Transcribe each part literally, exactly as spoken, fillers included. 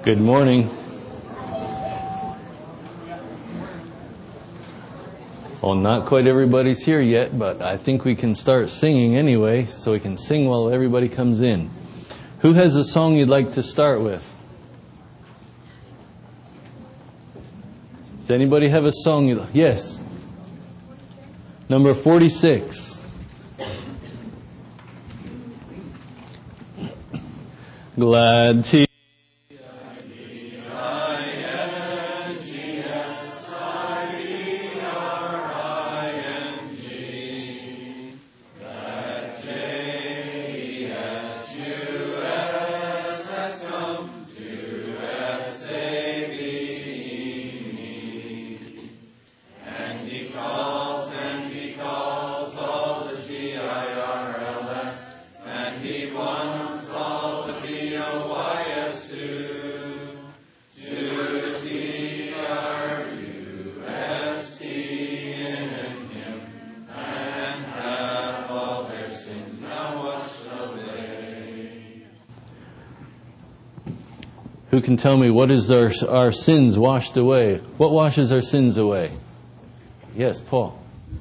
Good morning. Well, not quite everybody's here yet, but I think we can start singing anyway, so we can sing while everybody comes in. Who has a song you'd like to start with? Does anybody have a song you like? Yes. Number forty-six. Glad to Who can tell me what is our, our sins washed away? What washes our sins away? Yes, Paul.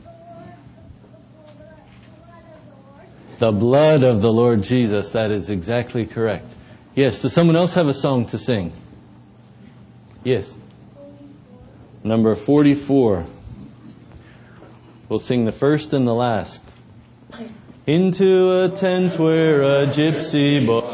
The blood of the Lord Jesus. That is exactly correct. Yes, does someone else have a song to sing? Yes. Number forty-four. We'll sing the first and the last. Into a tent where a gypsy boy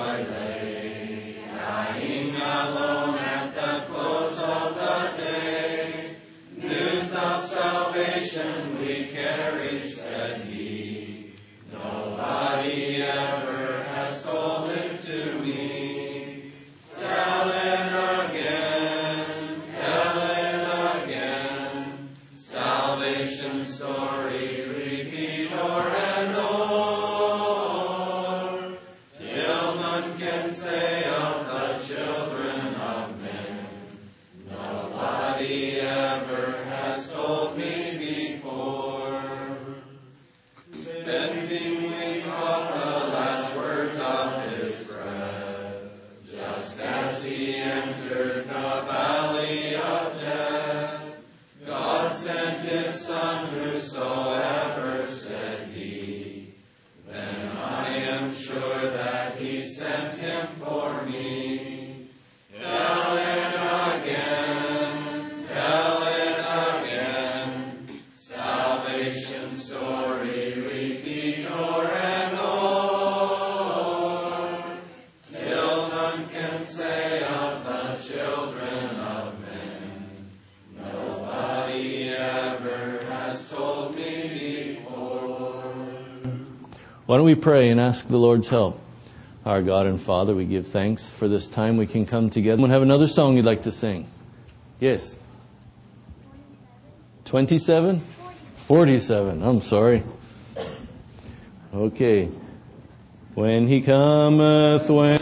Why don't we pray and ask the Lord's help? Our God and Father, we give thanks for this time we can come together. Anyone have another song you'd like to sing? Yes. twenty-seven? forty-seven. I'm sorry. Okay. When He cometh, when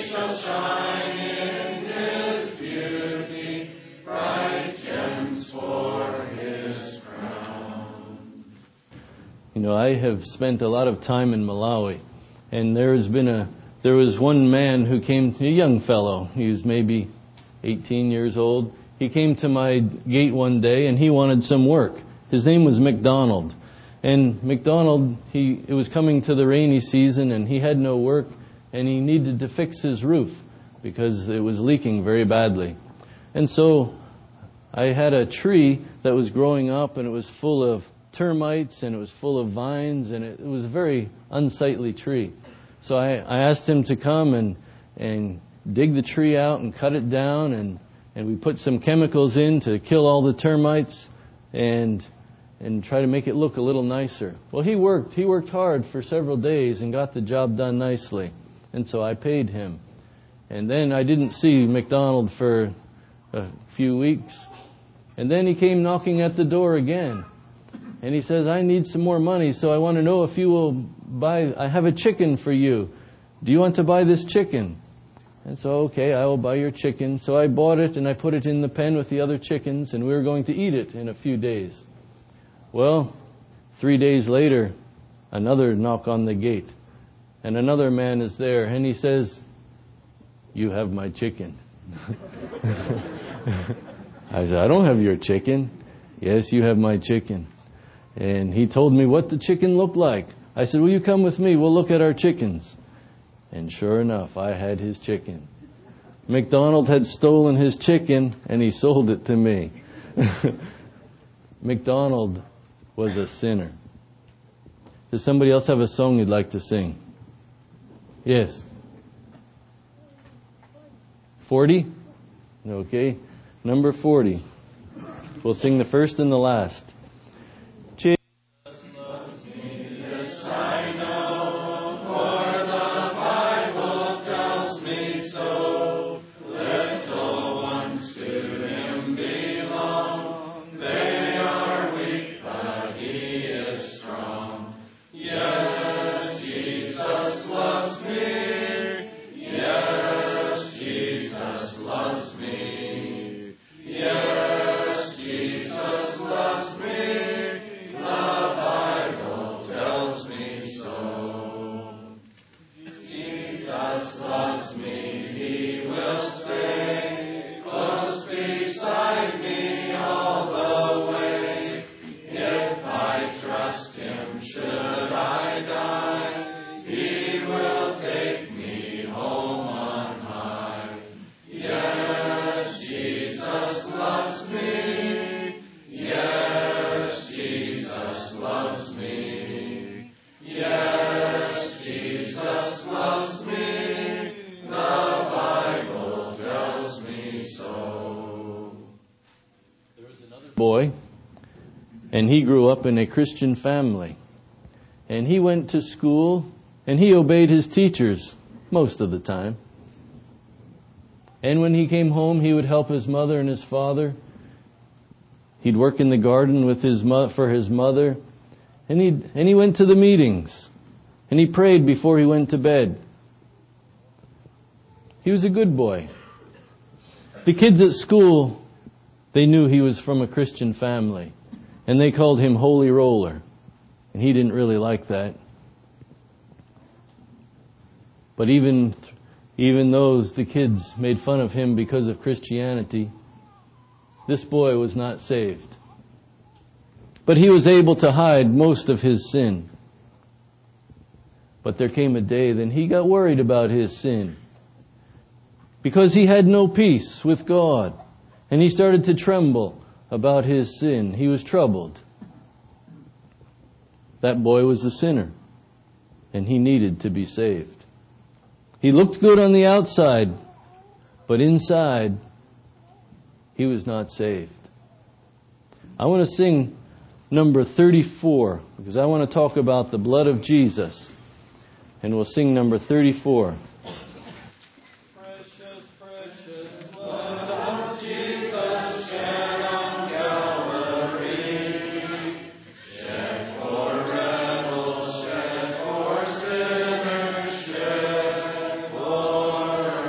You know, I have spent a lot of time in Malawi, and there has been a, there was one man who came to, a young fellow, he was maybe eighteen years old. He came to my gate one day and he wanted some work. His name was McDonald. And McDonald, he, it was coming to the rainy season and he had no work and he needed to fix his roof because it was leaking very badly. And so I had a tree that was growing up and it was full of termites and it was full of vines and it, it was a very unsightly tree. So I, I asked him to come and, and dig the tree out and cut it down, and, and we put some chemicals in to kill all the termites and and try to make it look a little nicer. Well, he worked. He worked hard for several days and got the job done nicely. And so I paid him. And then I didn't see McDonald for a few weeks. And then he came knocking at the door again. And he says, I need some more money, so I want to know if you will buy, I have a chicken for you. Do you want to buy this chicken? And so, okay, I will buy your chicken. So I bought it and I put it in the pen with the other chickens and we were going to eat it in a few days. Well, three days later, another knock on the gate. And another man is there and he says, you have my chicken. I said, I don't have your chicken. Yes, you have my chicken. And he told me what the chicken looked like. I said, will you come with me? We'll look at our chickens. And sure enough, I had his chicken. McDonald had stolen his chicken and he sold it to me. McDonald was a sinner. Does somebody else have a song you'd like to sing? Yes. forty? Okay. Number forty. We'll sing the first and the last. Boy, and he grew up in a Christian family, and he went to school and he obeyed his teachers most of the time. And when he came home, he would help his mother and his father. He'd work in the garden with his mo- for his mother, and he and he went to the meetings and he prayed before he went to bed. He was a good boy. The kids at school, they knew he was from a Christian family, and they called him Holy Roller, and he didn't really like that. But even, even those, the kids made fun of him because of Christianity, this boy was not saved. But he was able to hide most of his sin. But there came a day then he got worried about his sin, because he had no peace with God. And he started to tremble about his sin. He was troubled. That boy was a sinner, and he needed to be saved. He looked good on the outside, but inside, he was not saved. I want to sing number thirty-four, because I want to talk about the blood of Jesus. And we'll sing number thirty-four. For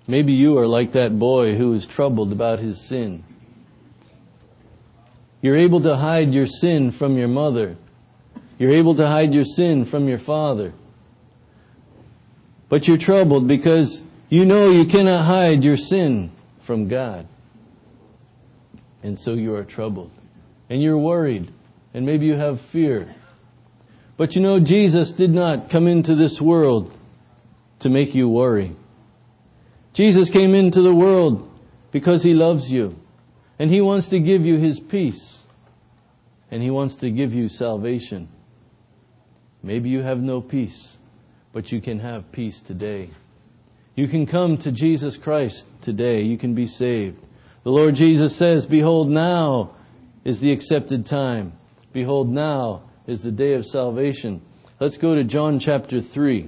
Maybe you are like that boy who is troubled about his sin. You're able to hide your sin from your mother. You're able to hide your sin from your father. But you're troubled because you know you cannot hide your sin from God. And so you are troubled. And you're worried. And maybe you have fear. But you know, Jesus did not come into this world to make you worry. Jesus came into the world because He loves you. And He wants to give you His peace. And He wants to give you salvation. Maybe you have no peace, but you can have peace today. You can come to Jesus Christ today. You can be saved. The Lord Jesus says, "Behold, now is the accepted time. Behold, now is the day of salvation." Let's go to John chapter three.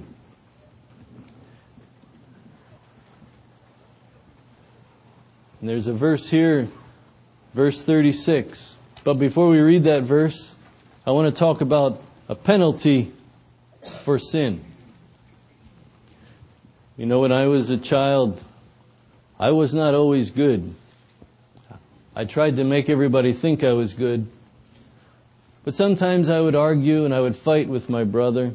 And there's a verse here, verse thirty-six. But before we read that verse, I want to talk about a penalty for sin. You know, when I was a child, I was not always good. I tried to make everybody think I was good. But sometimes I would argue and I would fight with my brother.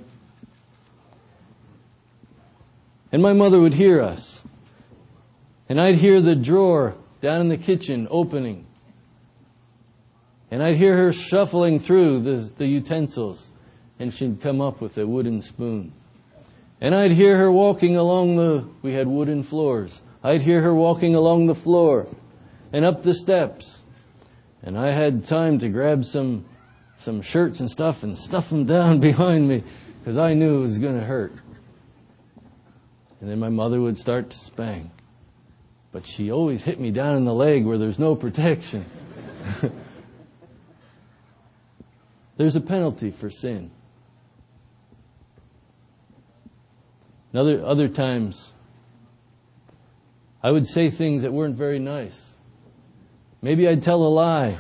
And my mother would hear us. And I'd hear the drawer down in the kitchen opening. And I'd hear her shuffling through the, the utensils. And she'd come up with a wooden spoon. And I'd hear her walking along the... We had wooden floors. I'd hear her walking along the floor and up the steps. And I had time to grab some some shirts and stuff and stuff them down behind me because I knew it was going to hurt. And then my mother would start to spank. But she always hit me down in the leg where there's no protection. There's a penalty for sin. And other, other times, I would say things that weren't very nice. Maybe I'd tell a lie.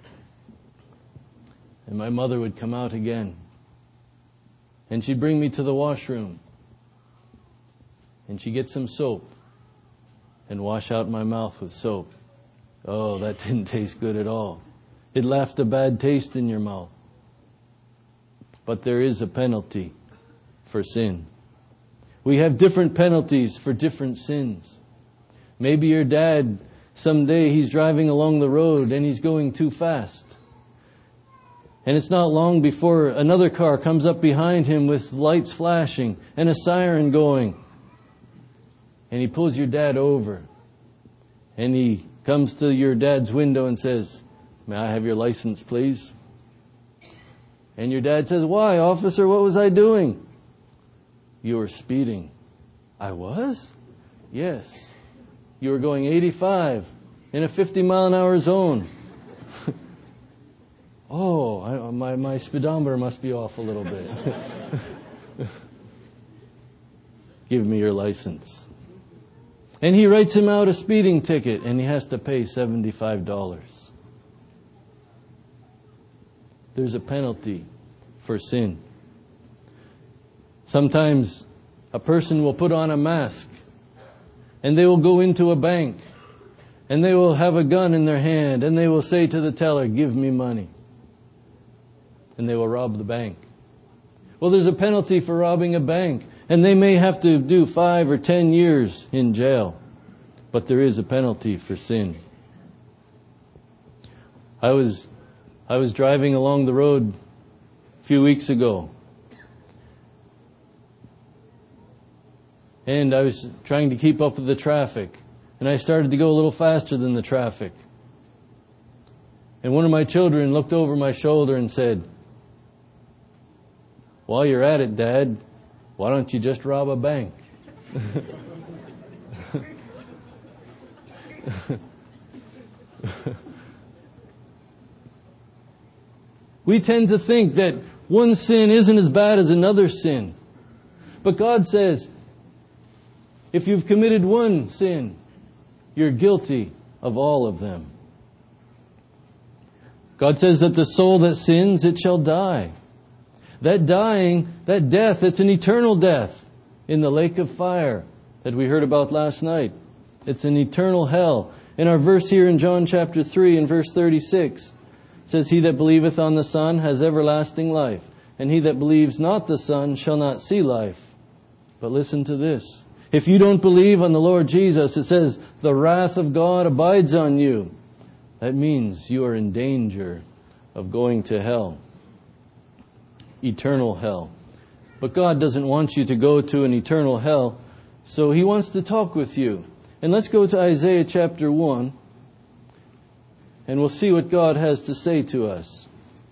And my mother would come out again. And she'd bring me to the washroom. And she'd get some soap. And wash out my mouth with soap. Oh, that didn't taste good at all. It left a bad taste in your mouth. But there is a penalty for sin. We have different penalties for different sins. Maybe your dad, someday he's driving along the road and he's going too fast. And it's not long before another car comes up behind him with lights flashing and a siren going. And he pulls your dad over. And he comes to your dad's window and says, "May I have your license, please?" And your dad says, "Why, officer? What was I doing?" "You were speeding." "I was?" "Yes. You were going eighty-five in a fifty mile an hour zone." "Oh, I, my, my speedometer must be off a little bit." "Give me your license." And he writes him out a speeding ticket and he has to pay seventy-five dollars. There's a penalty for sin. Sometimes a person will put on a mask and they will go into a bank and they will have a gun in their hand and they will say to the teller, "Give me money." And they will rob the bank. Well, there's a penalty for robbing a bank. And they may have to do five or ten years in jail. But there is a penalty for sin. I was, I was driving along the road a few weeks ago. And I was trying to keep up with the traffic. And I started to go a little faster than the traffic. And one of my children looked over my shoulder and said, "While you're at it, Dad, why don't you just rob a bank?" We tend to think that one sin isn't as bad as another sin. But God says, if you've committed one sin, you're guilty of all of them. God says that the soul that sins, it shall die. That dying, that death, it's an eternal death in the lake of fire that we heard about last night. It's an eternal hell. In our verse here in John chapter three and verse thirty-six, it says, He that believeth on the Son has everlasting life, and he that believes not the Son shall not see life. But listen to this. If you don't believe on the Lord Jesus, it says, the wrath of God abides on you. That means you are in danger of going to hell. Eternal hell. But God doesn't want you to go to an eternal hell, so He wants to talk with you. And let's go to Isaiah chapter one, and we'll see what God has to say to us.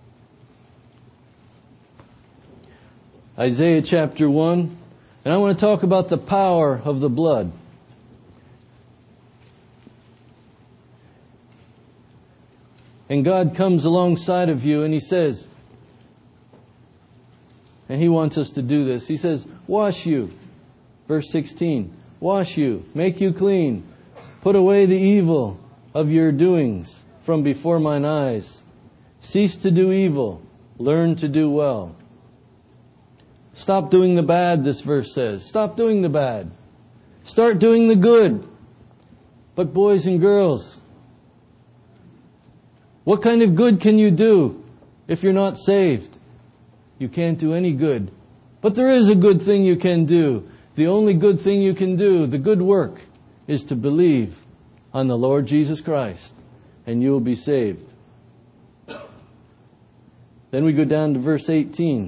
Isaiah chapter one, and I want to talk about the power of the blood. And God comes alongside of you and He says, and He wants us to do this. He says, wash you. Verse sixteen. Wash you, make you clean. Put away the evil of your doings from before mine eyes. Cease to do evil. Learn to do well. Stop doing the bad, this verse says. Stop doing the bad. Start doing the good. But boys and girls, what kind of good can you do if you're not saved? You can't do any good. But there is a good thing you can do. The only good thing you can do, the good work, is to believe on the Lord Jesus Christ, and you will be saved. Then we go down to verse eighteen.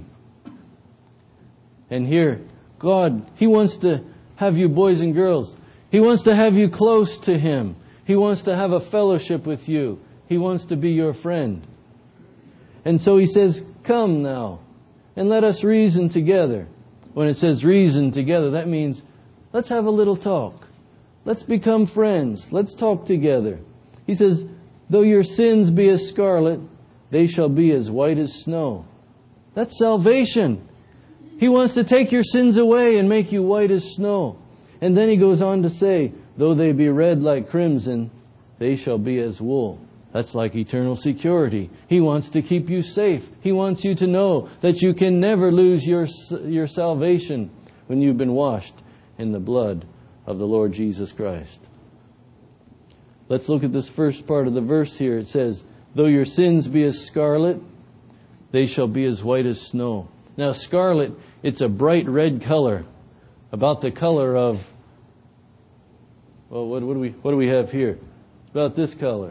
And here, God, He wants to have you boys and girls. He wants to have you close to Him. He wants to have a fellowship with you. He wants to be your friend. And so He says, come now, and let us reason together. When it says reason together, that means let's have a little talk. Let's become friends. Let's talk together. He says, though your sins be as scarlet, they shall be as white as snow. That's salvation. He wants to take your sins away and make you white as snow. And then He goes on to say, though they be red like crimson, they shall be as wool. That's like eternal security. He wants to keep you safe. He wants you to know that you can never lose your your salvation when you've been washed in the blood of the Lord Jesus Christ. Let's look at this first part of the verse here. It says, though your sins be as scarlet, they shall be as white as snow. Now scarlet, it's a bright red color, about the color of, well, what, what do we what do we have here? It's about this color.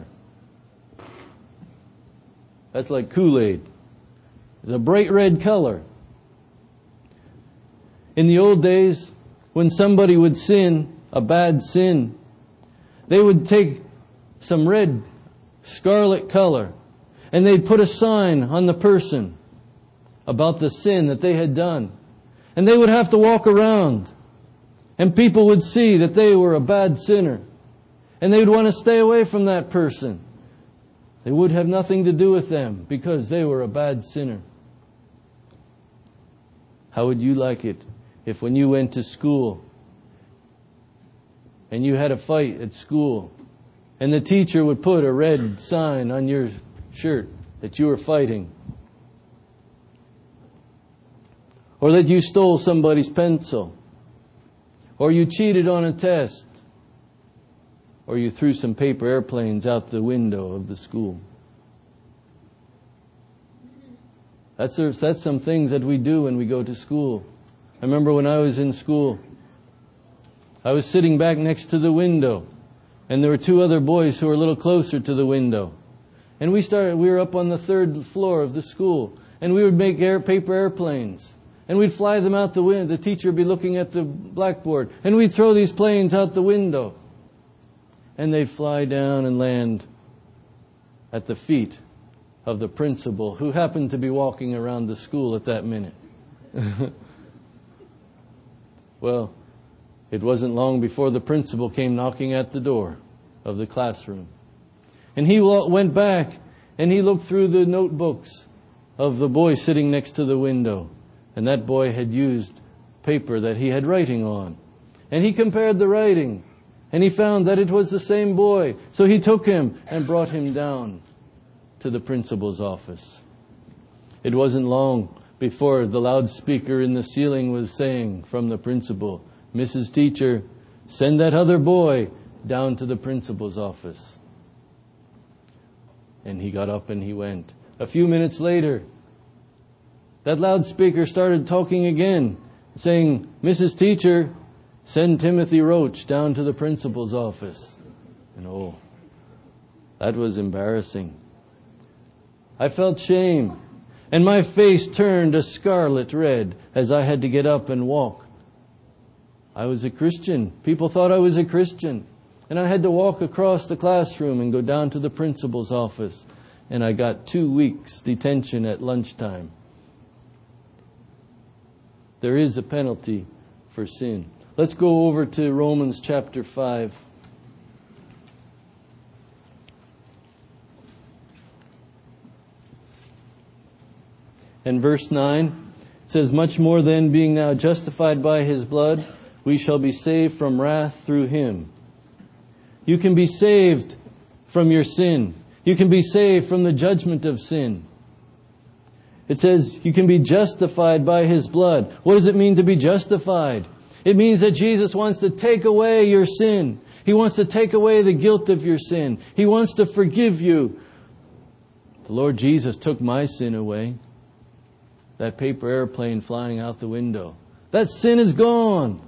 That's like Kool-Aid. It's a bright red color. In the old days, when somebody would sin, a bad sin, they would take some red scarlet color and they'd put a sign on the person about the sin that they had done. And they would have to walk around and people would see that they were a bad sinner. And they would want to stay away from that person. They would have nothing to do with them because they were a bad sinner. How would you like it if when you went to school and you had a fight at school and the teacher would put a red sign on your shirt that you were fighting? Or that you stole somebody's pencil? Or you cheated on a test? Or you threw some paper airplanes out the window of the school? That's, that's some things that we do when we go to school. I remember when I was in school, I was sitting back next to the window, and there were two other boys who were a little closer to the window. And we started, we were up on the third floor of the school, and we would make air, paper airplanes. And we'd fly them out the window. The teacher would be looking at the blackboard, and we'd throw these planes out the window. And they'd fly down and land at the feet of the principal, who happened to be walking around the school at that minute. Well, it wasn't long before the principal came knocking at the door of the classroom. And he went back and he looked through the notebooks of the boy sitting next to the window. And that boy had used paper that he had writing on. And he compared the writing. And he found that it was the same boy. So he took him and brought him down to the principal's office. It wasn't long before the loudspeaker in the ceiling was saying from the principal, Missus Teacher, send that other boy down to the principal's office. And he got up and he went. A few minutes later, that loudspeaker started talking again, saying, Missus Teacher, send Timothy Roach down to the principal's office. And oh, that was embarrassing. I felt shame, and my face turned a scarlet red as I had to get up and walk. I was a Christian. People thought I was a Christian. And I had to walk across the classroom and go down to the principal's office. And I got two weeks detention at lunchtime. There is a penalty for sin. Let's go over to Romans chapter five. And verse nine says, much more then, being now justified by His blood, we shall be saved from wrath through Him. You can be saved from your sin. You can be saved from the judgment of sin. It says you can be justified by His blood. What does it mean to be justified? It means that Jesus wants to take away your sin. He wants to take away the guilt of your sin. He wants to forgive you. The Lord Jesus took my sin away. That paper airplane flying out the window. That sin is gone.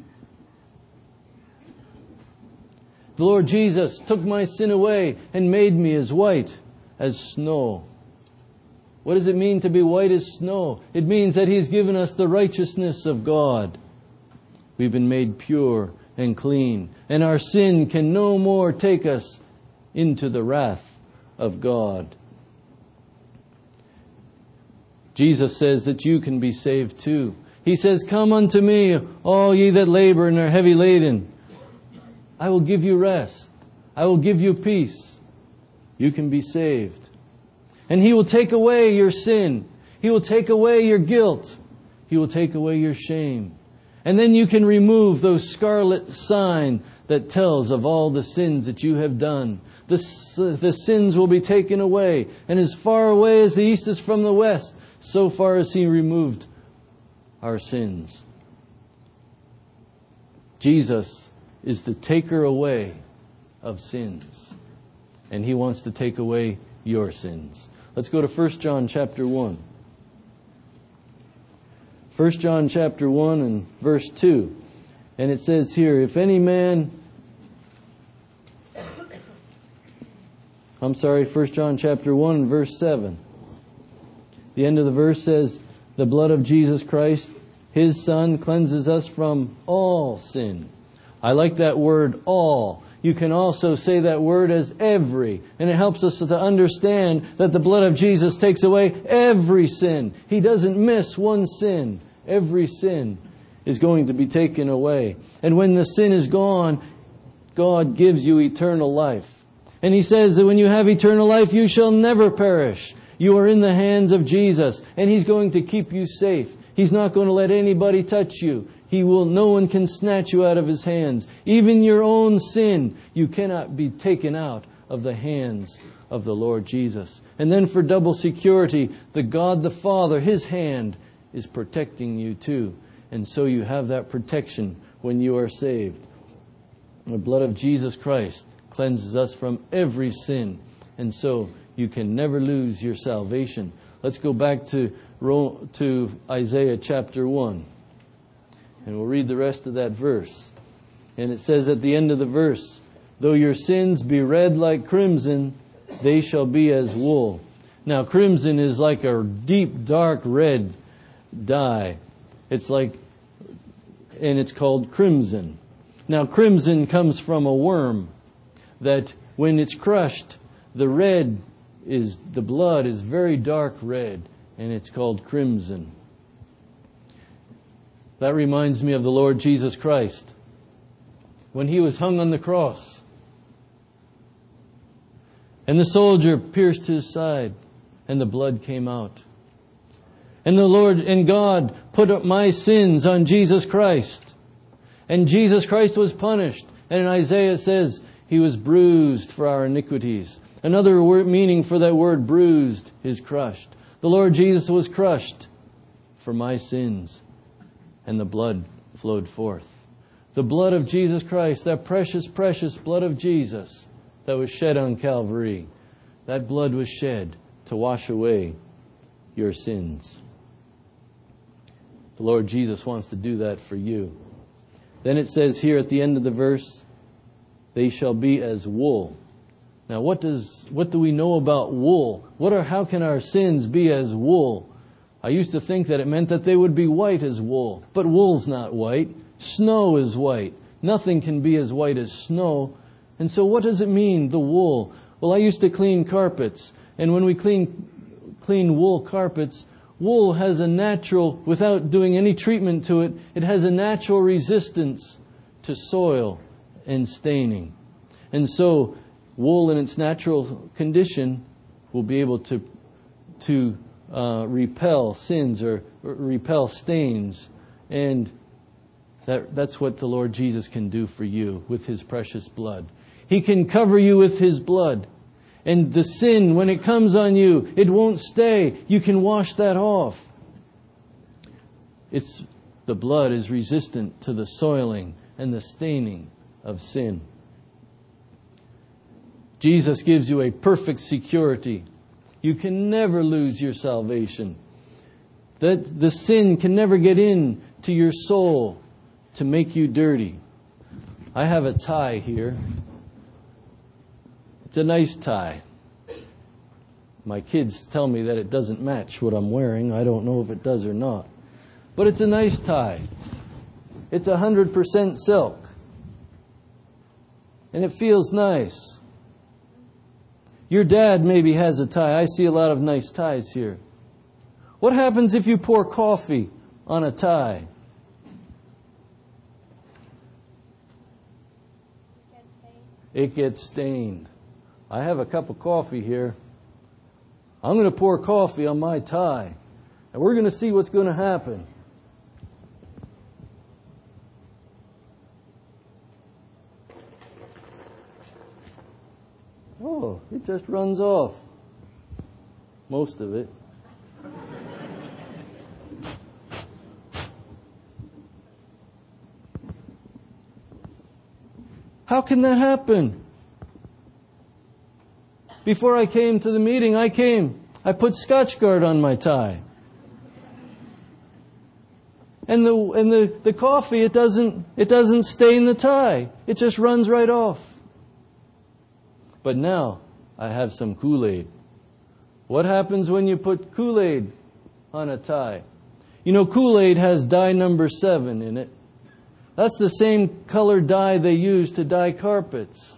The Lord Jesus took my sin away and made me as white as snow. What does it mean to be white as snow? It means that He's given us the righteousness of God. We've been made pure and clean, and our sin can no more take us into the wrath of God. Jesus says that you can be saved too. He says, come unto me, all ye that labor and are heavy laden. I will give you rest. I will give you peace. You can be saved. And He will take away your sin. He will take away your guilt. He will take away your shame. And then you can remove those scarlet sign that tells of all the sins that you have done. The, the sins will be taken away. And as far away as the east is from the west, so far as He removed our sins. Jesus is the taker away of sins. And He wants to take away your sins. Let's go to First John chapter one. First John chapter one and verse two. And it says here, if any man... I'm sorry, First John chapter one and verse seven. The end of the verse says, the blood of Jesus Christ, His Son, cleanses us from all sin. I like that word, all. You can also say that word as every. And it helps us to understand that the blood of Jesus takes away every sin. He doesn't miss one sin. Every sin is going to be taken away. And when the sin is gone, God gives you eternal life. And He says that when you have eternal life, you shall never perish. You are in the hands of Jesus, and He's going to keep you safe. He's not going to let anybody touch you. He will, no one can snatch you out of His hands. Even your own sin, you cannot be taken out of the hands of the Lord Jesus. And then for double security, the God the Father, His hand is protecting you too. And so you have that protection when you are saved. The blood of Jesus Christ cleanses us from every sin. And so you can never lose your salvation. Let's go back to, to Isaiah chapter one. And we'll read the rest of that verse. And it says at the end of the verse, though your sins be red like crimson, they shall be as wool. Now crimson is like a deep dark red dye. It's like, and it's called crimson. Now crimson comes from a worm that when it's crushed, the red is, the blood is very dark red, and it's called crimson. That reminds me of the Lord Jesus Christ. When He was hung on the cross, and the soldier pierced His side, and the blood came out. And the Lord and God put up my sins on Jesus Christ. And Jesus Christ was punished. And in Isaiah it says, He was bruised for our iniquities. Another word, meaning for that word bruised is crushed. The Lord Jesus was crushed for my sins. And the blood flowed forth. The blood of Jesus Christ, that precious, precious blood of Jesus that was shed on Calvary. That blood was shed to wash away your sins. The Lord Jesus wants to do that for you. Then it says here at the end of the verse, they shall be as wool. Now what does what do we know about wool? What are how can our sins be as wool? I used to think that it meant that they would be white as wool. But wool's not white. Snow is white. Nothing can be as white as snow. And so what does it mean, the wool? Well, I used to clean carpets. And when we clean clean wool carpets, wool has a natural, without doing any treatment to it, it has a natural resistance to soil and staining. And so wool in its natural condition will be able to to uh, repel sins or, or repel stains. And that that's what the Lord Jesus can do for you with His precious blood. He can cover you with His blood. And the sin, when it comes on you, it won't stay. You can wash that off. It's the blood is resistant to the soiling and the staining of sin. Jesus gives you a perfect security. You can never lose your salvation. That the sin can never get in to your soul to make you dirty. I have a tie here. It's a nice tie. My kids tell me that it doesn't match what I'm wearing. I don't know if it does or not. But it's a nice tie. It's one hundred percent silk. And it feels nice. Your dad maybe has a tie. I see a lot of nice ties here. What happens if you pour coffee on a tie? It gets stained. I have a cup of coffee here. I'm going to pour coffee on my tie. And we're going to see what's going to happen. Oh, it just runs off. Most of it. How can that happen? Before I came to the meeting, I came, I put Scotchgard on my tie. And the and the, the coffee, it doesn't it doesn't stain the tie. It just runs right off. But now I have some Kool-Aid. What happens when you put Kool-Aid on a tie? You know, Kool-Aid has dye number seven in it. That's the same color dye they use to dye carpets.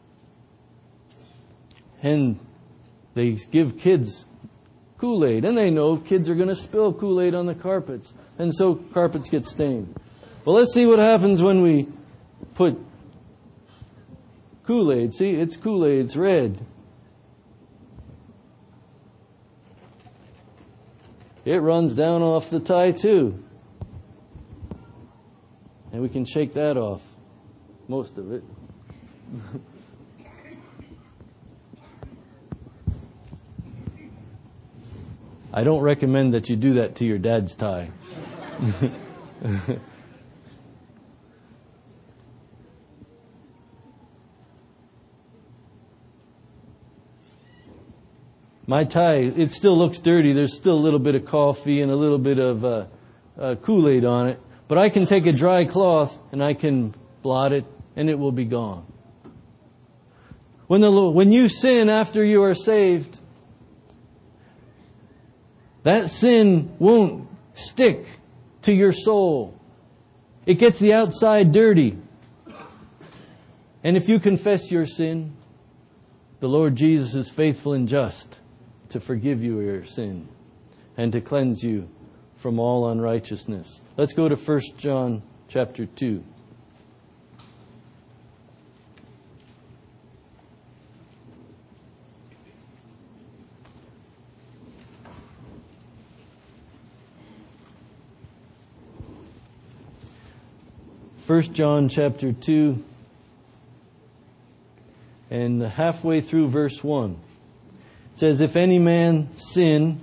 And they give kids Kool-Aid. And they know kids are going to spill Kool-Aid on the carpets. And so carpets get stained. Well, let's see what happens when we put Kool-Aid. See, it's Kool-Aid. It's red. It runs down off the tie too. And we can shake that off. Most of it. I don't recommend that you do that to your dad's tie. My tie, it still looks dirty. There's still a little bit of coffee and a little bit of uh, uh, Kool-Aid on it. But I can take a dry cloth and I can blot it and it will be gone. When the when you sin after you are saved, that sin won't stick to your soul. It gets the outside dirty. And if you confess your sin, the Lord Jesus is faithful and just to forgive you your sin and to cleanse you from all unrighteousness. Let's go to First John chapter two. First John chapter two, and halfway through verse one. It says, if any man sin,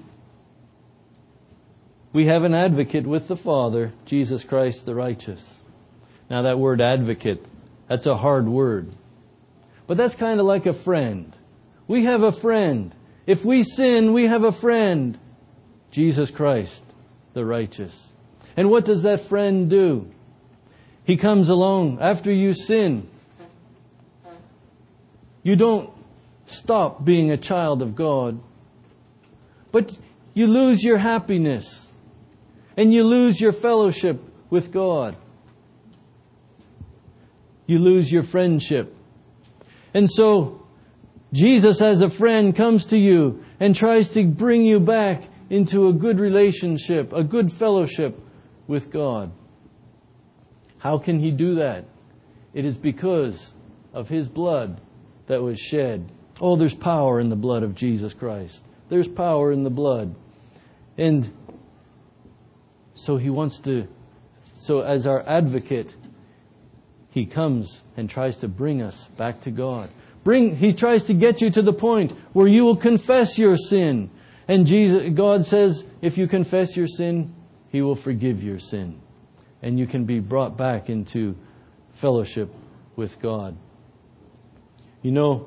we have an advocate with the Father, Jesus Christ the righteous. Now that word advocate, that's a hard word. But that's kind of like a friend. We have a friend. If we sin, we have a friend. Jesus Christ, the righteous. And what does that friend do? He comes along after you sin. You don't stop being a child of God, but you lose your happiness and you lose your fellowship with God. You lose your friendship. And so Jesus as a friend comes to you and tries to bring you back into a good relationship, a good fellowship with God. How can He do that? It is because of His blood that was shed. Oh, there's power in the blood of Jesus Christ. There's power in the blood. And so He wants to, so as our advocate, He comes and tries to bring us back to God. Bring, He tries to get you to the point where you will confess your sin. And Jesus, God says, if you confess your sin, He will forgive your sin. And you can be brought back into fellowship with God. You know,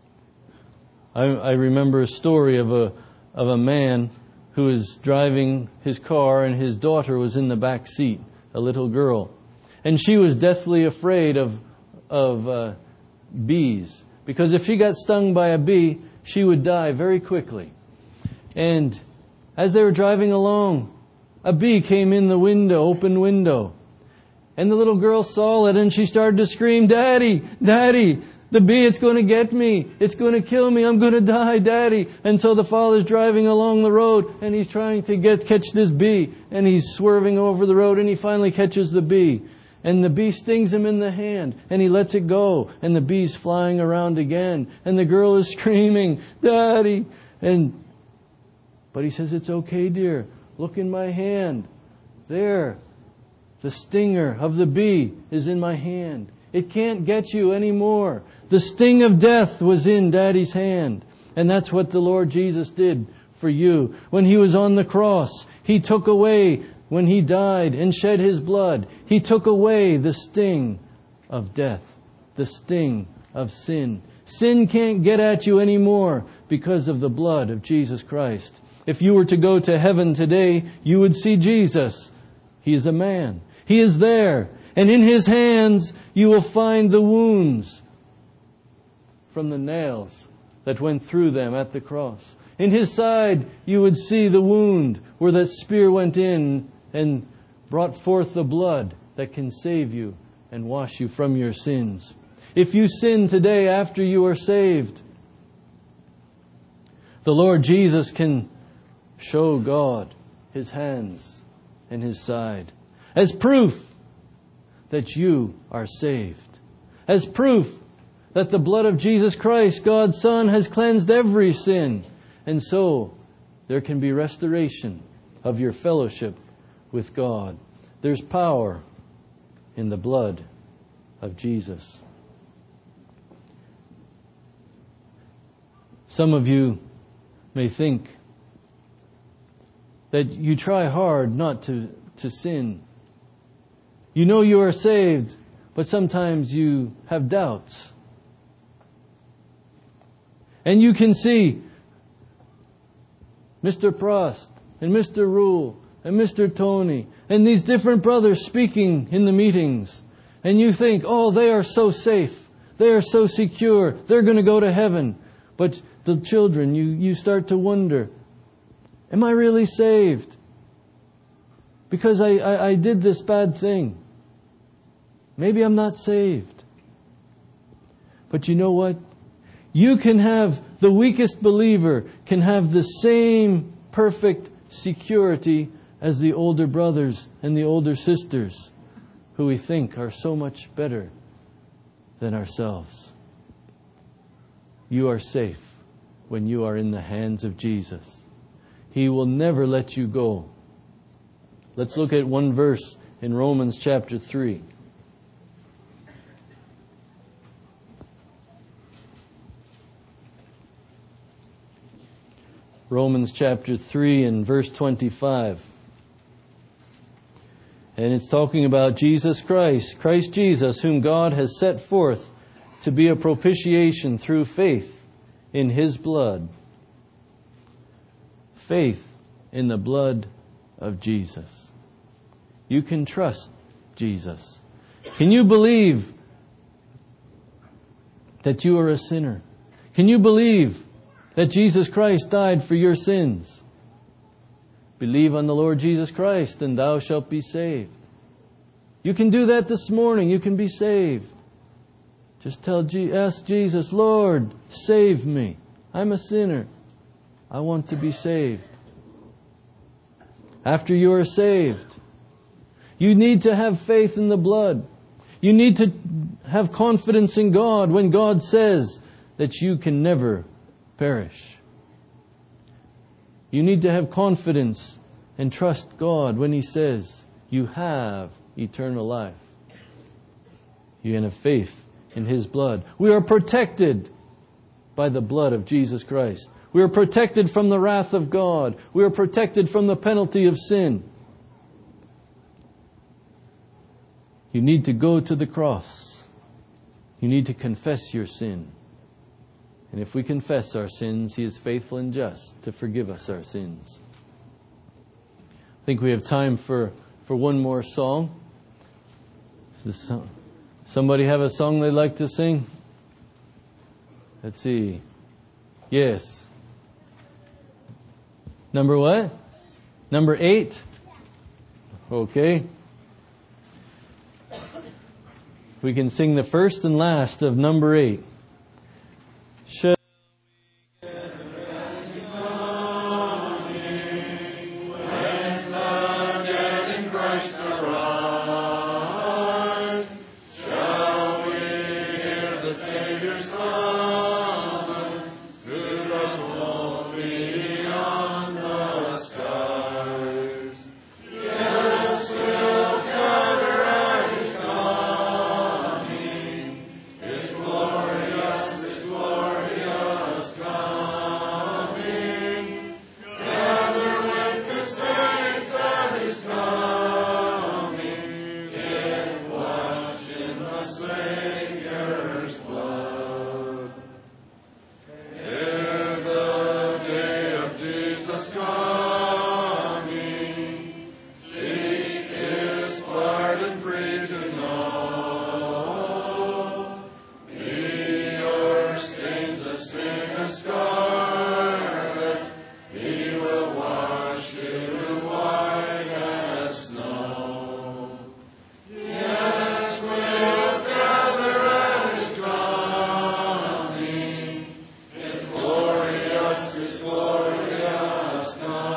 I, I remember a story of a of a man who was driving his car and his daughter was in the back seat, a little girl. And she was deathly afraid of of uh, bees. Because if she got stung by a bee, she would die very quickly. And as they were driving along, a bee came in the window, open window. And the little girl saw it and she started to scream, "Daddy, Daddy, the bee, it's going to get me. It's going to kill me. I'm going to die, Daddy." And so the father's driving along the road and he's trying to get catch this bee. And he's swerving over the road and he finally catches the bee. And the bee stings him in the hand and he lets it go. And the bee's flying around again. And the girl is screaming, "Daddy." And but he says, "It's okay, dear. Look in my hand. There. The stinger of the bee is in my hand. It can't get you anymore." The sting of death was in Daddy's hand. And that's what the Lord Jesus did for you. When He was on the cross, He took away, when He died and shed His blood, He took away the sting of death, the sting of sin. Sin can't get at you anymore because of the blood of Jesus Christ. If you were to go to heaven today, you would see Jesus. He is a man. He is there. And in His hands, you will find the wounds from the nails that went through them at the cross. In His side, you would see the wound where that spear went in and brought forth the blood that can save you and wash you from your sins. If you sin today after you are saved, the Lord Jesus can show God His hands and His side as proof that you are saved. As proof that the blood of Jesus Christ, God's Son, has cleansed every sin. And so there can be restoration of your fellowship with God. There's power in the blood of Jesus. Some of you may think that you try hard not to, to sin. You know you are saved, but sometimes you have doubts. And you can see Mister Prost and Mister Rule and Mister Tony and these different brothers speaking in the meetings. And you think, oh, they are so safe. They are so secure. They're going to go to heaven. But the children, you, you start to wonder, am I really saved? Because I, I, I did this bad thing. Maybe I'm not saved. But you know what? You can have, the weakest believer can have the same perfect security as the older brothers and the older sisters who we think are so much better than ourselves. You are safe when you are in the hands of Jesus. He will never let you go. Let's look at one verse in Romans chapter three. Romans chapter three and verse twenty-five. And it's talking about Jesus Christ, Christ Jesus, whom God has set forth to be a propitiation through faith in His blood. Faith in the blood of Jesus. You can trust Jesus. Can you believe that you are a sinner? Can you believe that Jesus Christ died for your sins? Believe on the Lord Jesus Christ and thou shalt be saved. You can do that this morning. You can be saved. Just tell, ask Jesus, Lord, save me. I'm a sinner. I want to be saved. After you are saved, you need to have faith in the blood. You need to have confidence in God when God says that you can never perish. You need to have confidence and trust God when He says you have eternal life. You can have faith in His blood. We are protected by the blood of Jesus Christ. We are protected from the wrath of God. We are protected from the penalty of sin. You need to go to the cross. You need to confess your sin. And if we confess our sins, He is faithful and just to forgive us our sins. I think we have time for, for one more song. Does somebody have a song they'd like to sing? Let's see. Yes. Number what? Number eight? Okay. We can sing the first and last of number eight. Shall we get ready coming when the dead in Christ arrive? Shall we hear the Savior's summons through the throne beyond the skies? Yes, we'll gather at His coming. It's glorious, it's glorious coming. Gather with the saints at His coming. Get washed in the Savior's blood. Ere the day of Jesus coming, seek His pardon free to know. Be your stains of sin as scarlet, He will wash you white as snow. Yes, we'll gather at His coming. It's glorious, it's glorious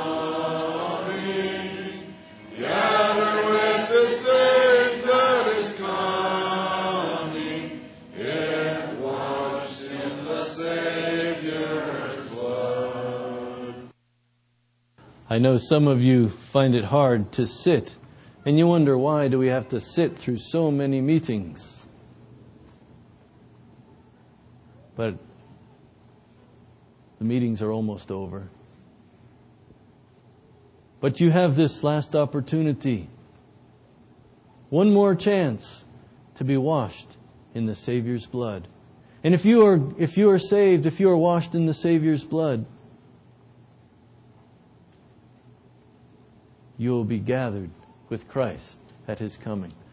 coming. Gather with the saints at His coming. Get washed in the Savior's blood. I know some of you find it hard to sit, and you wonder, why do we have to sit through so many meetings? But the meetings are almost over. But you have this last opportunity. One more chance to be washed in the Savior's blood. And if you are, if you are saved, if you are washed in the Savior's blood, you will be gathered with Christ at His coming.